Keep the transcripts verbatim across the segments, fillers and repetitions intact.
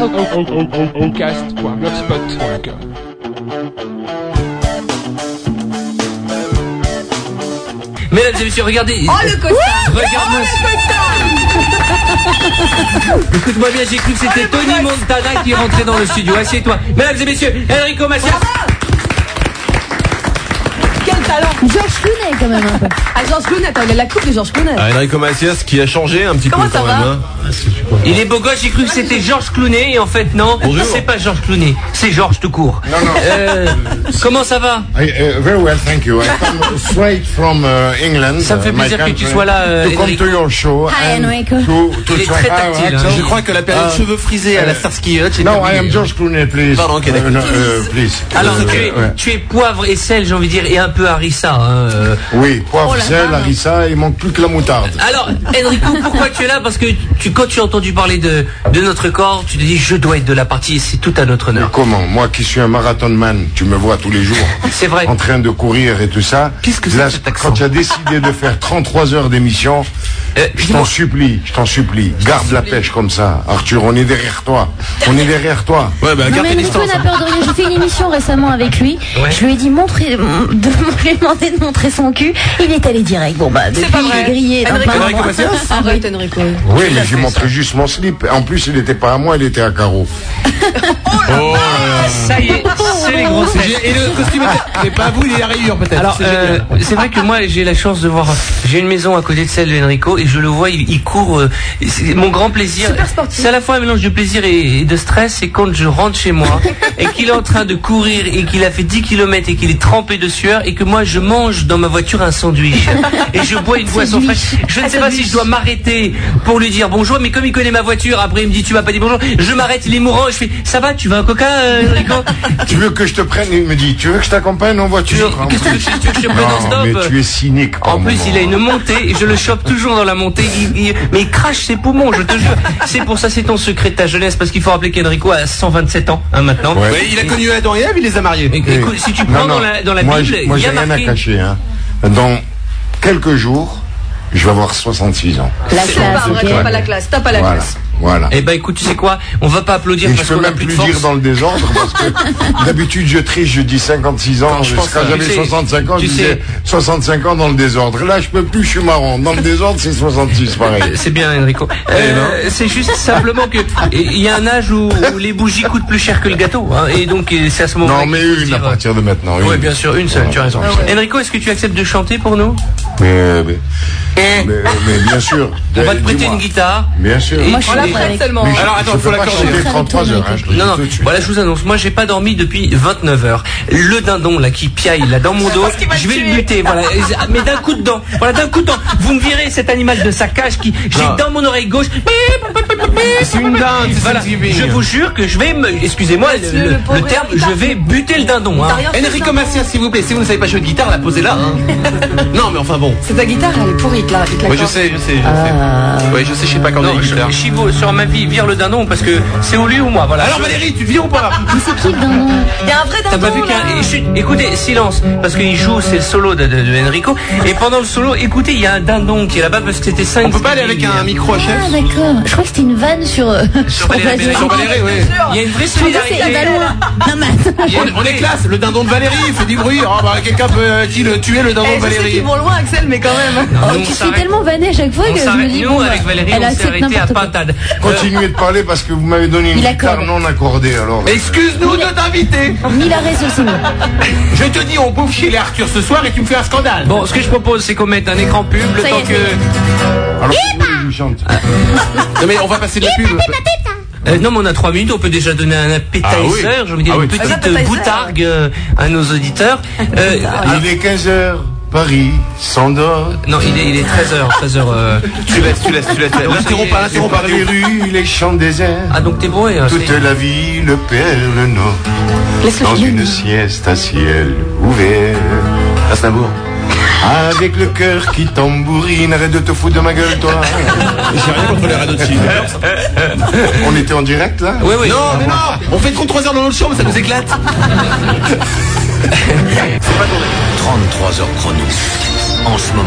Oncast point blogspot point com. Mesdames et messieurs, regardez. Oh le costard. Regarde-moi. Oh, Écoute-moi bien, j'ai cru que c'était oh, Tony Montana qui rentrait dans le studio. Assieds-toi. Mesdames et messieurs, Enrico Macias. quel talent. Georges Clooney quand même un peu. Ah, Georges Clooney, attends, il a la coupe de Georges Clooney. Ah, Enrico Macias qui a changé un petit Comment peu ça quand va même. Hein. Il est beau gosse, j'ai cru que c'était Georges Clooney et en fait non, Bonjour. c'est pas Georges Clooney, c'est Georges tout court. Non, non. Euh, comment ça va? I, uh, very well, thank you. I come straight from uh, England. Ça me fait uh, plaisir my que tu country, sois là, euh, to come Enrico. to your show. Hi, and Enrico. To, to Il est try- très Ah, tactile, right, hein. so- Je crois que la période Uh, cheveux frisés à la Starsky Hutch est No, I terminée. am George Clooney, please. Pardon, ok, d'accord. Uh, no, uh, please. Alors Uh, tu es, ouais. tu es poivre et sel, j'ai envie de dire, et un peu harissa. Hein, euh. Oui, poivre, Oh la sel, vache. harissa, il manque plus que la moutarde. Alors Enrico, pourquoi tu es là? Parce que tu, quand tu as entendu parler de, de notre corps, tu te dis je dois être de la partie, c'est tout à notre Mais honneur. comment? Moi qui suis un marathon man, tu me vois tous les jours. C'est vrai. En train de courir et tout ça. Qu'est-ce que c'est Là, que cet accent quand tu as décidé de faire trente-trois heures d'émission, Euh, je dis-moi. t'en supplie, je t'en supplie, garde la pêche comme ça. Arthur, on est derrière toi. On est derrière toi. Ouais, bah, Non garde mais tes Enrico distances. n'a peur de rien. J'ai fait une émission récemment avec lui. Ouais. Je lui ai dit montrer, de lui demander de montrer son cul. Il est allé direct. Bon bah depuis pas il vrai. est grillé. dans Enrico, plein Enrico d'endroits. Macias Arrête Enrico. Oui, mais j'ai montré juste mon slip. En plus, il n'était pas à moi, il était à carreau. Oh, Ça y est, c'est les grosses têtes. et le costume était pas à vous, il est à rayures peut-être. Alors, C'est euh, génial. c'est vrai que moi, j'ai la chance de voir. J'ai une maison à côté de celle de Enrico et je le vois, il, il court. euh, c'est mon grand plaisir. Super sportif. C'est à la fois un mélange de plaisir et, et de stress. C'est quand je rentre chez moi et qu'il est en train de courir et qu'il a fait dix kilomètres et qu'il est trempé de sueur et que moi, je mange dans ma voiture un sandwich et je bois une boisson fraîche. Je ne sais pas si je dois m'arrêter pour lui dire bonjour, mais comme il connaît ma voiture, après il me dit tu m'as pas dit bonjour. Je m'arrête, il est mourant. Et je fais ça va, tu veux un coca, euh, Enrico? Tu veux que je te prenne? Il me dit, tu veux que je t'accompagne en voiture? Qu'est-ce que tu veux que je te prenne en Non, stop? mais tu es cynique. par En plus, moment. il a une montée et je le chope toujours dans la montée. Il- il- mais il crache ses poumons, je te jure. C'est pour ça, c'est ton secret de ta jeunesse, parce qu'il faut rappeler qu'Enrico a cent vingt-sept ans hein, maintenant. Ouais. Ouais, il a connu Adam et Ève, il les a mariés. Et- écoute, si tu Non, prends non. dans la, dans la moi, Bible, j'ai- moi, il y j'ai a rien marqué. à cacher. Hein. Dans quelques jours, je vais avoir soixante-six ans. La C'est classe. pas vrai, ok. t'as pas la classe, t'as pas la Voilà. classe. Voilà. Eh ben écoute, tu sais quoi? On va pas applaudir Et je parce peux qu'on a même plus de plus dire force. dans le désordre parce que d'habitude je triche, je dis cinquante-six ans, Quand je pense jusqu'à à- j'avais tu sais, soixante-cinq ans, tu je disais sais- soixante-cinq ans dans le désordre. Là je peux plus, je suis marrant. Dans le désordre c'est soixante-six pareil. C'est bien Enrico. Euh, c'est juste simplement que il y a un âge où, où les bougies coûtent plus cher que le gâteau, hein, et donc euh, c'est à ce moment-là. Non mais qu'il faut se une à dire, partir de maintenant. Oui, une. bien sûr, une seule, Voilà. tu as raison. Ah ouais. Enrico, est-ce que tu acceptes de chanter pour nous? Mais, mais, mais, mais bien sûr. On va te prêter Dis-moi. une guitare. Bien sûr. Et Moi, tu- je On la suis prête avec. seulement. Mais je- Alors, attends, je faut peux pas l'accorder. chanter trente-trois heures. Hein, je te le dis Non, non, tout de suite. voilà, je vous annonce, moi j'ai pas dormi depuis vingt-neuf heures. Le dindon là qui piaille là dans mon dos, Parce qu'il va je vais le le tuer. buter, voilà. Mais d'un coup de dent, voilà, d'un coup de dent. Vous me virez cet animal de sa cage qui, j'ai Non. dans mon oreille gauche. C'est une dinde, c'est Voilà, Thanksgiving. je vous jure que je vais me, excusez-moi le, Laisse-le, le- le pauvre le terme, guitare. je vais buter le dindon. Hein. T'as rien fait, Enrico ça. Macias, s'il vous plaît, si vous ne savez pas jouer de guitare, la posez là. Hein. Non, mais enfin bon. C'est ta guitare, elle est pourrie, là. Oui, je sais, je sais, je sais. Oui, je sais, je sais pas quand Non, on est je, guitare. Chivo, sur ma vie, vire le dindon parce que c'est ou lui ou moi, voilà. Alors Je- Valérie, tu viens ou pas? Mais c'est qui le dindon? Il y a un vrai T'as dindon, pas vu là. qu'un... et chut, écoutez, silence, parce qu'il joue, c'est le solo de, de- de Enrico, et pendant le solo, écoutez, il y a un dindon qui est là-bas parce que c'était cinq. On peut pas aller avec un micro à Ah chef? d'accord. Je crois que c'était une vanne sur. euh, Sur Valérie Bélanger. Sur Valérie, oui. Il y a une vraie Je pensais que solidarité. c'était Valois. Non mais. Il y a On, une- on est classe, le dindon de Valérie, il fait du bruit. Oh bah quelqu'un peut-il tuer le dindon Eh, de je sais Valérie? qu'ils vont loin, Axel, mais quand même. Non, Oh, nous, on tu te fais s'arrête- tellement vanner à chaque fois on que je me s'arrête- dis nous, bon, avec Valérie, elle on s'est accepte arrêté à n'importe quoi. Pintade. Continuez de parler parce que vous m'avez donné une Il guitare accorde. non accordée alors. Excuse-nous de t'inviter. Mille arrêts sur Simon. Je te dis, on bouffe chez les Arthur ce soir et tu me fais un scandale. Bon, ce que je propose, c'est qu'on mette un écran pub le Ça y temps est, que. ça y est. Alors vous lui chante. Non mais on va passer de la pub. Euh, non, mais on a trois minutes, on peut déjà donner un appetizer, Ah oui. j'ai envie de dire Ah oui, une tout à petite fait. euh, boutargue euh, à nos auditeurs. Euh, Il est quinze heures, Paris s'endort. non, il est, il est treize heures, treize heures. euh, Tu laisses, tu laisses, tu laisses. L'interromps pas, Et l'interromps pas. par les rues, les champs déserts. Ah, donc t'es bourré. hein, Toute c'est- la ville perd le nord. Laisse-le Dans finir. une sieste à ciel ouvert. Aznavour. Avec le cœur qui tambourine, arrête de te foutre de ma gueule, toi. J'ai rien contre les radios de film. On était en direct, là? Oui, oui. Non, mais non, on fait trente-trois heures dans notre chambre, ça nous éclate. trente-trois heures chrono. En ce moment,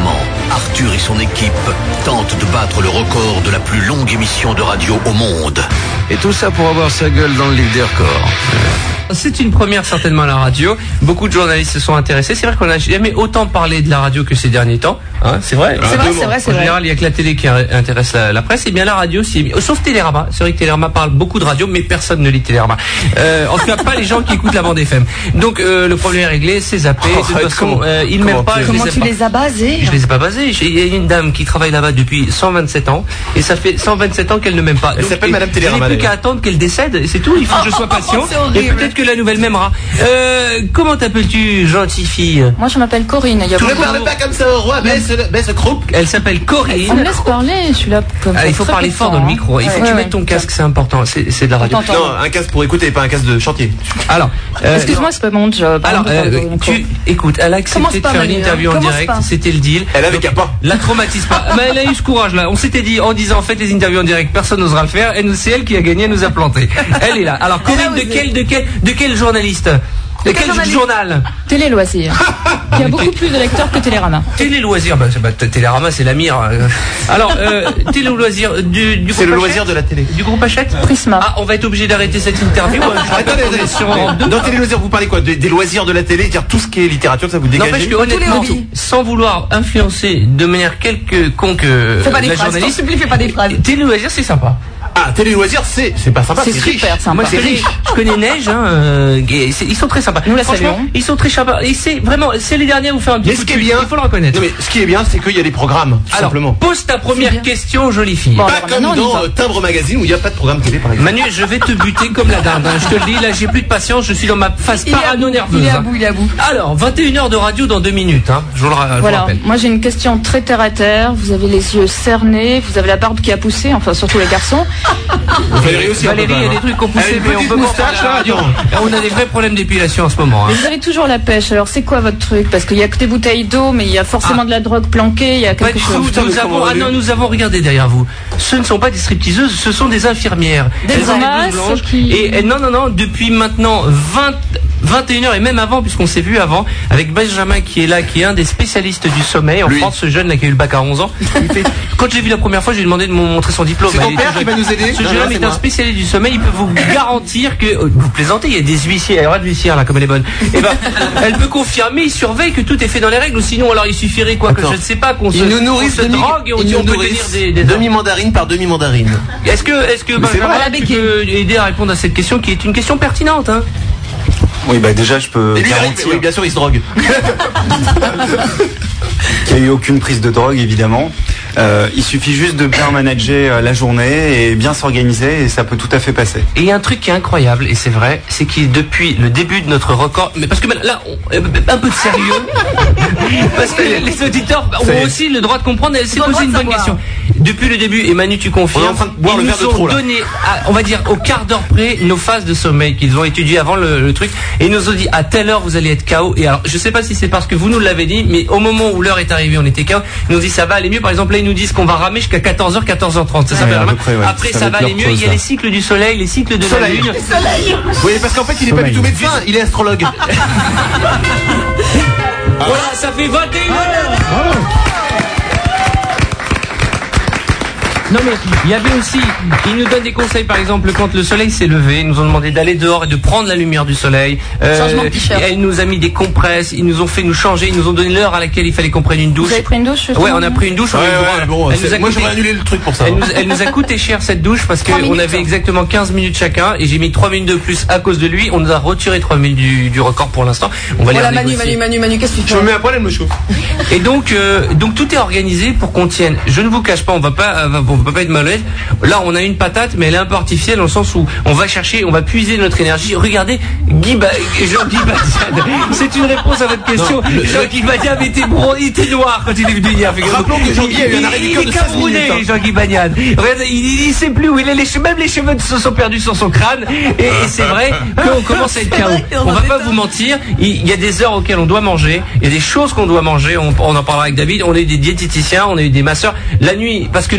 Arthur et son équipe tentent de battre le record de la plus longue émission de radio au monde. Et tout ça pour avoir sa gueule dans le livre des records. C'est une première certainement à la radio. Beaucoup de journalistes se sont intéressés. C'est vrai qu'on n'a jamais autant parlé de la radio que ces derniers temps. Hein, c'est vrai. C'est vrai, c'est vrai, c'est En vrai. général, il n'y a que la télé qui intéresse la, la presse. Et bien la radio, si, sauf Télérama. C'est vrai que Télérama parle beaucoup de radio, mais personne ne lit Télérama. Euh, en tout cas, pas les gens qui écoutent la bande F M. Donc euh, le problème est réglé, c'est zappé. Oh, de toute façon, euh, ils m'aiment pas. Comment je les tu aime les as basés? Je les ai pas basés. Il y a une dame qui travaille là-bas depuis cent vingt-sept ans et ça fait cent vingt-sept ans qu'elle ne m'aime pas. Elle Donc, s'appelle et- Madame Télérama, Je n'ai plus d'ailleurs. qu'à attendre qu'elle décède et c'est tout. Il faut que je sois patient c'est et horrible. peut-être que la nouvelle m'aimera. Euh, comment t'appelles-tu, gentille fille? Moi, je m'appelle Corinne. Il y a Tu ne beaucoup parles pas comme ça au roi, baisse, baisse croupe. Elle s'appelle On me Corinne. laisse parler, je suis là comme Ah, il faut très parler peu de fort temps, dans le hein. micro. Il faut Ouais, que tu ouais, mettes ton ouais. casque, c'est important. C'est c'est de la radio. T'entends. Non, un casque pour écouter, pas un casque de chantier. Alors, euh, Excuse-moi, c'est pas mon job. hein, Alors, de parler euh, dans le micro. tu, écoute, elle a Commence accepté de pas, faire une Manu, hein. interview en Commence direct. pas. C'était le deal. Elle avait qu'à pas. La traumatise pas. Mais elle a eu ce courage-là. On s'était dit en disant faites les interviews en direct, personne n'osera le faire. Et nous, c'est elle qui a gagné, elle nous a planté. Elle est là. Alors, Elle a Corinne, de osé. quel, de quel, de quel journaliste? De quel quel journaliste journal? Télé Loisirs. Il y a beaucoup plus de lecteurs que Télérama. Télé Loisirs. Bah, c'est- bah, t- Télérama, c'est la mire. Euh, Alors, euh, Télé Loisirs du, du C'est groupe le loisir Hachette de la télé. Du groupe Hachette. Prisma. Ah, on va être obligé d'arrêter cette interview. hein. Je Attendez, rappelle qu'on est sur Europe deux. Dans Télé Loisirs, vous parlez quoi? Des, des loisirs de la télé, dire tout ce qui est littérature, ça vous N'empêche dégage. que honnêtement, les hobbies. sans vouloir influencer de manière quelconque euh, Fais pas des la phrases. S'il journaliste, te plaît, fais pas des phrases. Télé Loisirs, c'est sympa. Ah, Télé Loisirs, c'est, c'est pas sympa, C'est c'est riche. super sympa. Moi, c'est riche. Je connais Neige, hein, euh, et c'est- ils sont très sympas. Nous la Franchement, saluons. ils sont très sympas. Et c'est vraiment, c'est les derniers à vous faire un petit Mais coup ce de qui est pub. bien, Il faut le reconnaître. Non mais ce qui est bien, c'est qu'il y a des programmes, tout Alors, simplement. pose ta première bien. question, jolie fille. Bon, Pas alors comme maintenant, on y dans va. euh, Timbre Magazine où il n'y a pas de programme télé, par exemple. Manu, je vais te buter comme la dinde. hein. Je te le dis, là, j'ai plus de patience. Je suis dans ma phase Il est à bout, parano-nerveuse. il est à hein. bout, il est à bout. Alors, vingt et une heures de radio dans deux minutes. Hein. Je vous le, ra- je vous le Voilà, rappelle. moi j'ai une question très terre à terre. Vous avez les yeux cernés, vous avez la barbe qui a poussé, enfin surtout les garçons. Valérie aussi, un peu Valérie, quand il y a même, des hein. trucs qu'on Elle a poussait, une mais on petite peut pas en moustache, parler à la là, radio. attends. On a des vrais problèmes d'épilation en ce moment. hein. Mais vous avez toujours la pêche, alors c'est quoi votre truc? Parce qu'il y a que des bouteilles d'eau, mais il y a forcément Ah. de la drogue planquée, il y a Pas quelque du chose. tout. putain, Nous mais avons, comment ah on non, est nous avons regardé derrière vous. Ce ne sont pas des stripteaseuses, ce sont des infirmières. Des Elles ont masses blouses blanches. qui- Et elles- non, non, non, depuis maintenant vingt, vingt et une heures et même avant, puisqu'on s'est vu avant, avec Benjamin qui est là, qui est un des spécialistes du sommeil en Lui. France, ce jeune là qui a eu le bac à onze ans. Il fait- Quand je l'ai vu la première fois, je lui ai demandé de me montrer son diplôme. C'est ton Elle est père tout qui jeune. va nous aider? Ce Non, jeune non, homme c'est est un moi. spécialiste du sommeil, il peut vous garantir que, oh, vous plaisantez, il y a des huissiers, il y aura de huissières là, comme elle est bonne. Et ben, elle peut confirmer, il surveille que tout est fait dans les règles, ou sinon alors il suffirait quoi, que Attends. je ne sais pas, qu'on se, Ils nous qu'on nourrissent se demi, drogue et on, ils dit nous on peut nourrissent tenir des, des demi-mandarine par demi-mandarine. est-ce que, est-ce que Mais c'est Benjamin, vrai. tu peux aider à répondre à cette question qui est une question pertinente, hein? Oui, bah déjà, je peux Et lui, il arrive, garantir oui, bien sûr, il se drogue. qu'il n'y a eu aucune prise de drogue, évidemment. Euh, il suffit juste de bien manager euh, la journée et bien s'organiser et ça peut tout à fait passer. Et il y a un truc qui est incroyable, et c'est vrai, c'est qu'il depuis le début de notre record, mais parce que maintenant, là, on- euh, un peu de sérieux, parce que les auditeurs ont C'est- aussi le droit de comprendre, et c'est Ils ont le posé une droit de bonne savoir. question. Depuis le début, et Manu, tu confirmes, On est en train de boire ils le nous verre de ont trop, là. donné, à- on va dire, au quart d'heure près, nos phases de sommeil qu'ils ont étudiées avant le, le truc, et ils nous ont dit, à telle heure, vous allez être K O, et alors, je sais pas si c'est parce que vous nous l'avez dit, mais au moment où l'heure est arrivée, on était K O, ils nous ont dit, ça va aller mieux, par exemple, là, ils nous disent qu'on va ramer jusqu'à quatorze heures, quatorze heures trente, ça Ouais, s'appelle à vraiment. peu près, ouais. Après, Ça ça va va être aller leur mieux, il y a pause, les là. cycles du soleil, les cycles de Soleil. la lune. Oui, parce qu'en fait, il est pas Sommeil. du tout médecin, il est astrologue. Voilà, ça fait vingt et une heures. Non mais il y avait aussi, ils nous donnent des conseils par exemple quand le soleil s'est levé, ils nous ont demandé d'aller dehors et de prendre la lumière du soleil. Changement de t-shirt. Elle nous a mis des compresses, ils nous ont fait nous changer, ils nous ont donné l'heure à laquelle il fallait qu'on prenne une douche. Vous avez pris une douche? Ouais, on a pris une douche. on Ouais, a eu le droit. ouais, bon, Elle c'est- nous a moi coûté- j'aurais annulé le truc pour ça. Elle nous, elle nous a coûté cher cette douche parce Trois qu'on minutes. avait exactement quinze minutes chacun et j'ai mis trois minutes de plus à cause de lui. On nous a retiré trois minutes du, du record pour l'instant. On va Voilà, les Manu, renégocier. Manu, Manu, Manu, qu'est-ce que tu Je fais? me mets à poil, elle me chauffe. Et donc, euh, donc tout est organisé pour qu'on tienne. Je ne vous cache pas, on va pas, euh, on va pas être malhonnête. Là, on a une patate, mais elle est un peu artificielle dans le sens où on va chercher, on va puiser notre énergie. Regardez, Guy ba... Jean-Guy Badian. C'est une réponse à votre question. Non, le- Jean-Guy Badian était bron... il était noir quand il est venu hier. Rappelons que Jean-Guy a eu un arrêt du Il cœur est de seize camerounais, minutes, hein. Jean-Guy Badian. Regardez, il, il, il sait plus où il est. Les che- même les cheveux se sont perdus sur son crâne. Et, et c'est vrai qu'on commence à être K O. vrai qu'on On va en pas est vous mentir. Il il y a des heures auxquelles on doit manger. Il y a des choses qu'on doit manger. On, on en parlera avec David. On est des diététiciens, on est des masseurs. La nuit, parce que nous sommes des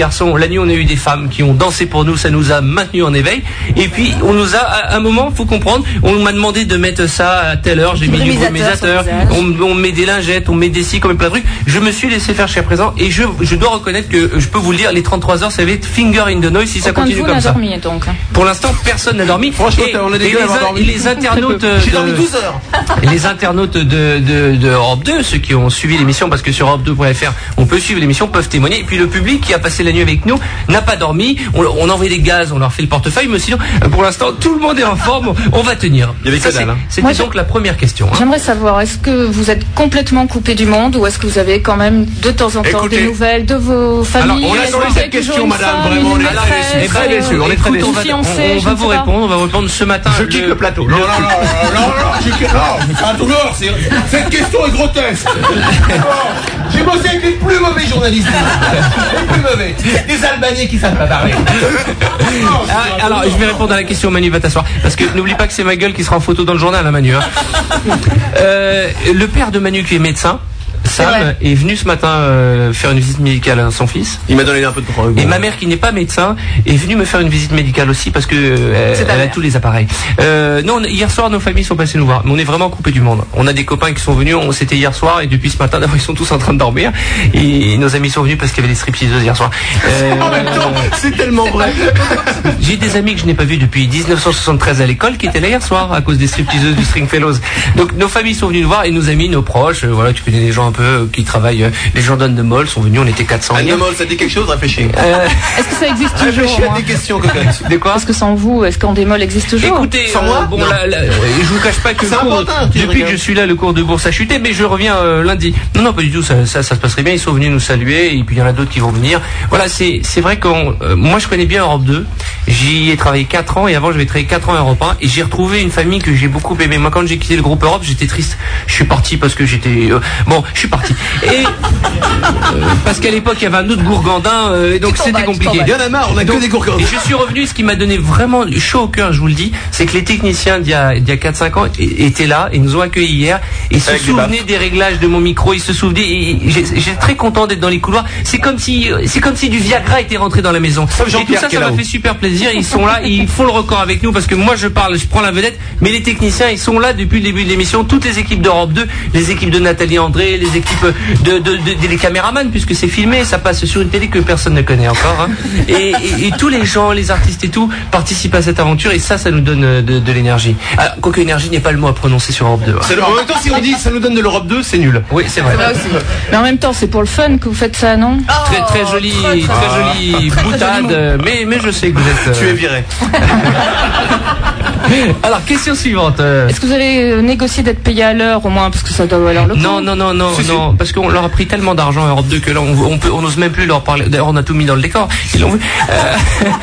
garçons. La nuit, on a eu des femmes qui ont dansé pour nous. Ça nous a maintenus en éveil. Et puis, on nous a, à un moment, faut comprendre, on m'a demandé de mettre ça à telle heure. J'ai mis du brumisateur. On, on met des lingettes, on met des scies, comme plein de trucs. Je me suis laissé faire jusqu'à présent. Et je, je dois reconnaître que je peux vous le dire, les trente-trois heures, ça va être finger in the noise si ça Aucun continue de vous comme n'a ça. dormi, donc. Pour l'instant, personne n'a dormi. Franchement, et, on a des et gars les, à avoir dormi. et les internautes, J'ai de- dormi douze heures. les internautes de, de, de Europe deux, ceux qui ont suivi l'émission, parce que sur Europe deux point F R, on peut suivre l'émission, peuvent témoigner. Et puis le public qui a passé la nuit avec nous n'a pas dormi. On, on a envoyé des gaz, on leur fait le portefeuille, mais sinon, pour l'instant, tout le monde est en forme. On va tenir. Il y avait Ça, que dalle, c'est- hein. C'était Moi, donc la première question. hein. J'aimerais savoir, est-ce que vous êtes complètement coupé du monde ou est-ce que vous avez quand même de temps en temps Écoutez, des nouvelles de vos familles? on a Est-ce sur que les vous avez questions, toujours une madame, femme, vraiment, une on est très maîtresse, déçus, très euh, déçus, on est très Écoute, déçus. on va, fiancée, on- on je va ne vous sais pas. répondre. On va vous répondre ce matin. Je quitte le plateau. le- Non, non, non, non, non, non, je quitte- non, c'est un tourneur, c'est- cette question est grotesque. J'ai bossé avec les plus mauvais journalistes. Les plus mauvais. Des Albanais qui savent pas parler. Ah, alors, je vais répondre à la question, Manu, va t'asseoir. Parce que n'oublie pas que c'est ma gueule qui sera en photo dans le journal, hein, Manu. hein. Euh, le père de Manu, qui est médecin, Sam, est, venu ce matin euh, faire une visite médicale à son fils. Il m'a donné un peu de temps. Et ma mère, qui n'est pas médecin, est venue me faire une visite médicale aussi parce que euh, elle, elle a tous les appareils. Euh, non, on- hier soir, nos familles sont passées nous voir, mais on est vraiment coupé du monde. On a des copains qui sont venus, on c'était hier soir et depuis ce matin, d'abord, ils sont tous en train de dormir. Et nos amis sont venus parce qu'il y avait des stripteaseuses hier soir. Euh, En même temps, c'est tellement vrai. J'ai des amis que je n'ai pas vus depuis dix-neuf cent soixante-treize à l'école qui étaient là hier soir à cause des stripteaseuses du Stringfellows. Donc nos familles sont venues nous voir et nos amis, nos proches, euh, voilà, tu connais des gens un peu euh, qui travaillent, euh, les gens d'Anne de Moll sont venus, on était quatre cents. Anne de hier. Moll, ça dit quelque chose, réfléchis. Euh, Est-ce que ça existe toujours Réfléchis au à moins des questions, cocotte. de quoi Est-ce que sans vous, est-ce qu'Andémol existe toujours? Écoutez, Sans euh, moi bon, Non. la- la- je vous cache pas que le C'est cours, important, tu depuis regardes. que je suis là, le cours de bourse a chuté, mais je reviens euh, lundi. Non, non, pas du tout, ça, ça, ça se passerait bien. Ils sont venus nous saluer, et puis il y en a d'autres qui vont venir. Voilà, c'est, c'est vrai que moi je connais bien Europe deux. J'y ai travaillé quatre ans, et avant j'avais travaillé quatre ans à Europe un, et j'ai retrouvé une famille que j'ai beaucoup aimée. Moi, quand j'ai quitté le groupe Europe, j'étais triste. Je suis parti parce que j'étais, euh, bon, je suis parti. Et euh, parce qu'à l'époque il y avait un autre Gourgandin, euh, et donc c'était compliqué. Il y en a marre, on a que des gourgands. Et je suis revenu, ce qui m'a donné vraiment chaud au cœur, je vous le dis, c'est que les techniciens d'il y a, d'il y a quatre cinq ans é- étaient là et nous ont accueillis hier et se Avec des souvenaient des réglages de mon micro, ils se souvenaient, et- et j'ai- j'étais très content d'être dans les couloirs. C'est comme si, c'est comme si du Viagra était rentré dans la maison. Sauf Et Jean-Pierre tout ça, qui est ça m'a là-haut. fait super plaisir. Ils sont là, ils font le record avec nous parce que moi je parle, je prends la vedette, mais les techniciens ils sont là depuis le début de l'émission. Toutes les équipes d'Europe deux, les équipes de Nathalie André, les équipes de, de, de- des caméramans, puisque c'est filmé, ça passe sur une télé que personne ne connaît encore. hein. Et, et- et tous les gens, les artistes et tout participent à cette aventure et ça, ça nous donne euh, de, de l'énergie. Alors, quoique énergie n'est pas le mot à prononcer sur Europe deux. hein. C'est le- En même temps, si on dit ça nous donne de l'Europe deux, c'est nul. Oui, c'est vrai. Mais en même temps, c'est pour le fun que vous faites ça, non? Très très jolie, très, jolie boutade, euh, mais mais je sais que vous êtes. euh, Tu es viré. Alors, question suivante. euh, Est-ce que vous allez euh, négocier d'être payé à l'heure au moins parce que ça doit valoir le coup? Non, non, non, non, Si, si. non, parce qu'on leur a pris tellement d'argent à Europe deux que là, on, on peut, on n'ose même plus leur parler. D'ailleurs, on a tout mis dans le décor. Ils l'ont vu. Euh...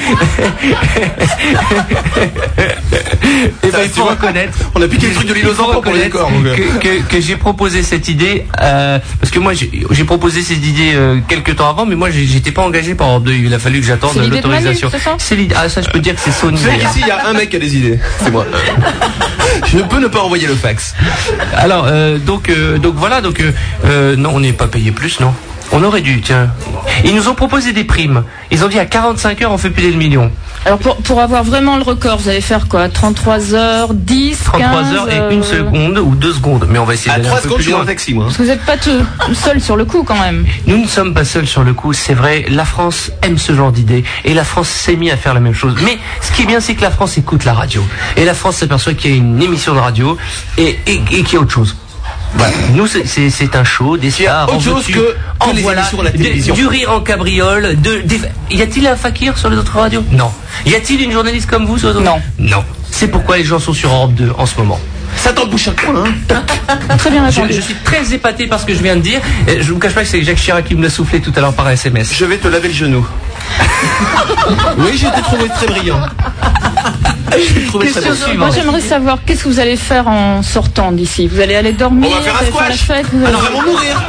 Et ben, il faut reconnaître. On a piqué le truc de l'île aux il faut enfants pour les reconnaître décors. donc, euh. Que, que, que j'ai proposé cette idée, euh, parce que moi, j'ai j'ai proposé cette idée euh, quelques temps avant, mais moi, j'ai- j'étais pas engagé par Europe deux. Il a fallu que j'attende C'est l'idée de l'autorisation. Manu, c'est ça C'est l'idée. Ah, ça, je peux te dire que c'est Sony. Tu sais d'ailleurs. qu'ici, il y a un mec qui a des idées. C'est moi. Je ne peux ne pas envoyer le fax. Alors, euh, donc, euh, donc voilà, donc euh, euh, non, on n'est pas payé plus, non. On aurait dû, tiens. Ils nous ont proposé des primes. Ils ont dit à quarante-cinq heures, on fait payer le million. Alors pour, pour avoir vraiment le record, vous allez faire quoi? trente-trois heures, dix, trente-trois quinze, heures et euh, une seconde ou deux secondes. Mais on va essayer À d'aller un trois peu secondes, je plus suis dans loin. le taxi, moi. Parce que vous n'êtes pas tout seul sur le coup quand même. Nous ne sommes pas seuls sur le coup, c'est vrai. La France aime ce genre d'idée et la France s'est mise à faire la même chose. Mais ce qui est bien, c'est que la France écoute la radio. Et la France s'aperçoit qu'il y a une émission de radio et, et, et qu'il y a autre chose. Voilà. Nous, c'est- c'est c'est un show, des Il y a stars, autre en chose veux-tu, que- que en les voilà, émissions à la de- télévision. du rire en cabriole, de, des- y a-t-il un fakir sur les autres radios? Non. Y a-t-il une journaliste comme vous sur les autres? Non. Non. C'est pourquoi les gens sont sur Europe deux en ce moment. Ça t'en bouche un coin, hein. Très bien Je, répondu. je suis très épaté par ce que je viens de dire. Et je vous cache pas que c'est Jacques Chirac qui me l'a soufflé tout à l'heure par S M S. Je vais te laver le genou. Oui, j'ai été trouvé très brillant. Je l'ai trouvé très Question brillant. suivante. Moi j'aimerais savoir qu'est-ce que vous allez faire en sortant d'ici. Vous allez aller dormir, On va faire un vous allez squash. la fête, vous Ah allez- non, vraiment mourir.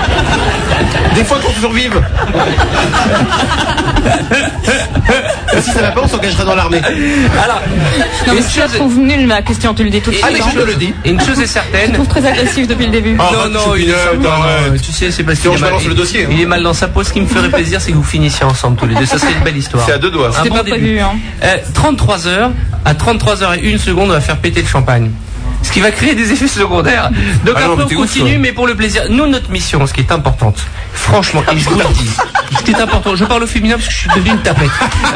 Des fois qu'on survive. Si ça va pas, on s'engagera dans l'armée. Alors, Non, mais une si tu la chose- trouves nulle, ma question, tu le dis tout de suite. Ah, mais hein. je te le dis. et une chose est Je certaine. trouve très agressif depuis le début. Oh, Non, arrête, non, il est Choupinette, sympa, arrête. non, tu sais, c'est parce qu'il Sinon, est je mal- balance il- le dossier, hein. Il est mal dans sa peau. Ce qui me ferait plaisir, c'est que vous finissiez ensemble tous les deux. Ça serait une belle histoire. C'est à deux doigts. Un C'était bon pas début. prévu, hein. Euh, trente-trois heures, à trente-trois heures et une seconde, on va faire péter le champagne. Ce qui va créer des effets secondaire. Donc Ah non, après mais on t'es ouf, continue, toi. mais pour le plaisir. Nous, notre mission, ce qui est importante, franchement, et je vous le dis, ce qui est important, je parle au féminin parce que je suis devenu une tapette.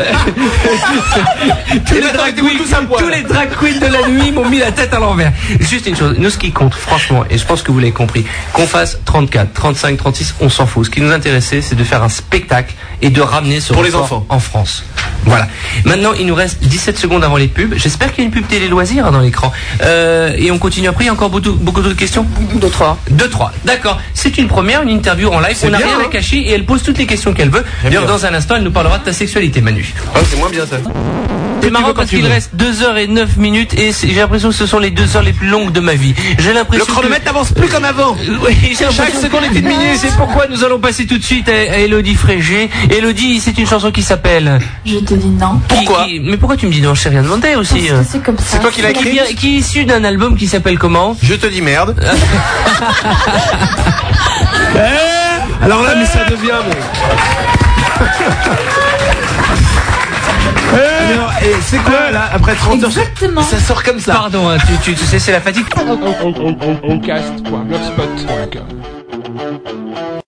tous, les maintenant, drag mettez-vous queens, tous à poil. tous les drag queens de la nuit m'ont mis la tête à l'envers. Juste une chose, nous ce qui compte, franchement, et je pense que vous l'avez compris, qu'on fasse trente-quatre, trente-cinq, trente-six, on s'en fout. Ce qui nous intéressait, c'est de faire un spectacle et de ramener ce Pour les record enfants. en France. Voilà. Maintenant, il nous reste dix-sept secondes avant les pubs. J'espère qu'il y a une pub télé loisirs hein, dans l'écran. Euh, et on continue après. Il y a encore beaucoup, beaucoup d'autres questions. Deux, trois. Deux, trois. D'accord. C'est une première, une interview en live. On n'a bien, rien hein. à cacher et elle pose toutes les questions qu'elle veut. D'ailleurs, bien. dans un instant, elle nous parlera de ta sexualité, Manu. Ah, c'est moins bien ça. C'est marrant parce qu'il reste deux heures et neuf minutes et c'est- j'ai l'impression que ce sont les deux heures les plus longues de ma vie. J'ai Le l'impression que... chronomètre n'avance plus comme avant. Oui, j'ai l'impression Chaque seconde est une minute. C'est pourquoi nous allons passer tout de suite à, à Elodie Frégé. Elodie, c'est une chanson qui s'appelle... Je te dis non. Qui- Pourquoi qui- Mais pourquoi tu me dis non? J'ai rien demandé aussi. Parce que c'est comme ça. C'est toi qui l'as Qui, écrit vient- qui est issu d'un album qui s'appelle comment? Je te dis merde. Alors là, mais ça devient. Alors, et c'est quoi là après trente heures? Exactement. Ça sort comme ça. Pardon, hein, tu, tu, tu sais, c'est la fatigue. Ocast point blogspot point com